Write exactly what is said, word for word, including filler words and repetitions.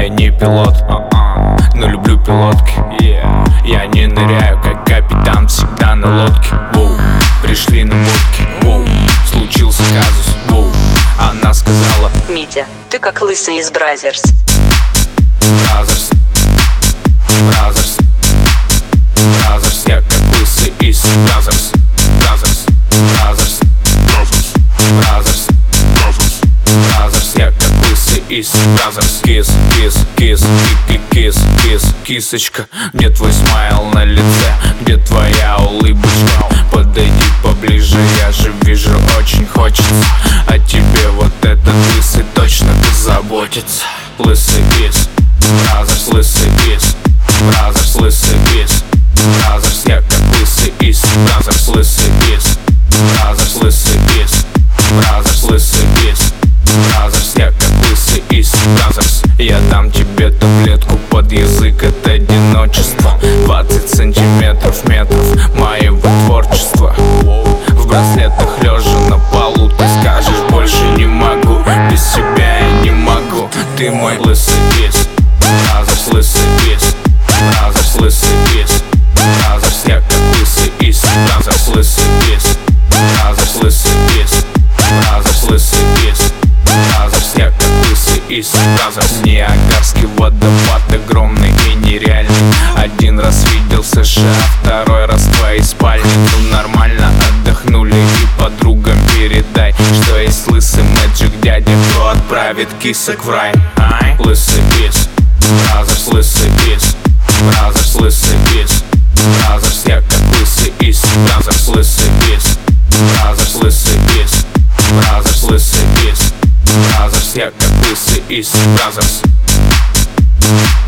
Я не пилот, uh-uh, но люблю пилотки, yeah. Я не ныряю, как капитан, всегда на лодке. Воу. Пришли на мутки, воу. Случился казус, воу. Она сказала: Митя, ты как лысый из Бразерс. Бразерс, Бразерс, Бразерс. Я как лысый из Бразерс. Бразерс, Бразерс, Бразерс, Бразерс, Бразерс, Бразерс. Я как лысый из Бразерс. Кис, кис, кис, кис, кис, кис, кисочка. Где твой смайл на лице? Где твоя улыбочка? Подойди поближе, я же вижу, очень хочется. А тебе вот этот лысый точно позаботится. Лысый из Бразерс, лысый из Бразерс, лысый из Бразерс. Я как лысый из Бразерс, лысый из Бразерс, лысый из Бразерс, лысый из Бразерс. Я как лысый из Бразерс. Я дам тебе таблетку под язык от одиночества. Двадцать сантиметров, метров моего творчества. В браслетах лежа на полу ты скажешь: больше не могу, без себя я не могу. Ты мой лысый из Бразерс, лысый из Бразерс, лысый из Бразерс. Я как лысый из Бразерс, лысый из Бразерс, лысый из Бразерс, лысый из Бразерс. Я как лысый из Бразерс. Ниагарский водопад огромный и нереальный. Один раз видел США, второй раз в твоей спальне. Ну нормально отдохнули, и подругам передай, что есть лысый мэджик дядя, кто отправит кисок в рай. Ай? Лысый из Бразерс, лысый из Бразерс, лысый из Бразерс. Я как лысый из Бразерс, лысый из Бразерс, лысый из Бразерс, лысый из Бразерс. Я как лысый из Бразерс.